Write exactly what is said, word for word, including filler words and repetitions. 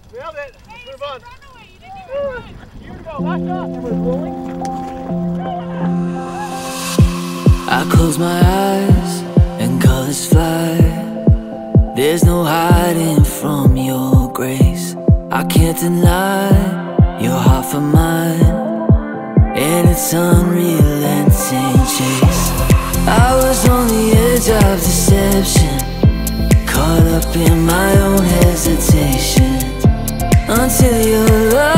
Nailed it. Let's move on. You to go. Lock up. Everyone's rolling. I close my eyes and colors fly. There's no hiding from your grace. I can't deny your heart for mine, and it's unrelenting chase. I was on the edge of deception, caught up in my own hesitation, until your love